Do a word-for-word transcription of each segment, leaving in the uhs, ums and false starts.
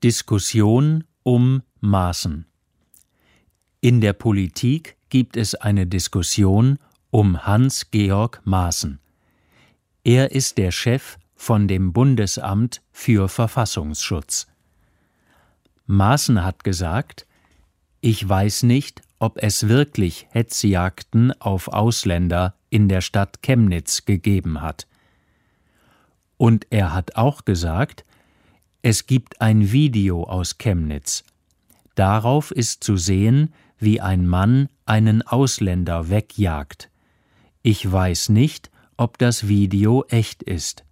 Diskussion um Maaßen. In der Politik gibt es eine Diskussion um Hans-Georg Maaßen. Er ist der Chef von dem Bundesamt für Verfassungsschutz. Maaßen hat gesagt: Ich weiß nicht, ob es wirklich Hetzjagden auf Ausländer in der Stadt Chemnitz gegeben hat. Und er hat auch gesagt, es gibt ein Video aus Chemnitz. Darauf ist zu sehen, wie ein Mann einen Ausländer wegjagt. Ich weiß nicht, ob das Video echt ist.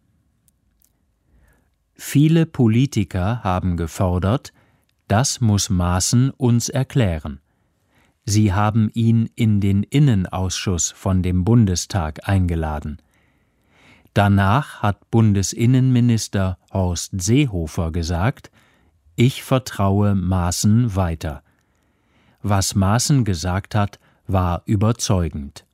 Viele Politiker haben gefordert, das muss Maaßen uns erklären. Sie haben ihn in den Innenausschuss von dem Bundestag eingeladen. Danach hat Bundesinnenminister Horst Seehofer gesagt, ich vertraue Maaßen weiter. Was Maaßen gesagt hat, war überzeugend.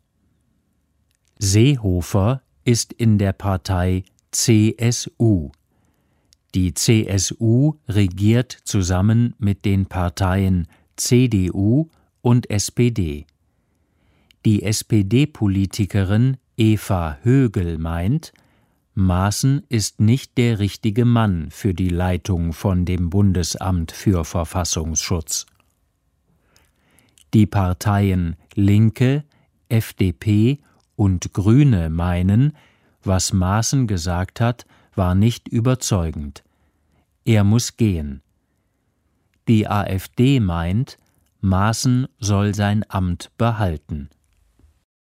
Seehofer ist in der Partei C S U. Die C S U regiert zusammen mit den Parteien C D U und S P D. Die S P D-Politikerin Eva Högel meint, Maaßen ist nicht der richtige Mann für die Leitung von dem Bundesamt für Verfassungsschutz. Die Parteien Linke, F D P und Grüne meinen, was Maaßen gesagt hat, war nicht überzeugend. Er muss gehen. Die AfD meint, Maaßen soll sein Amt behalten.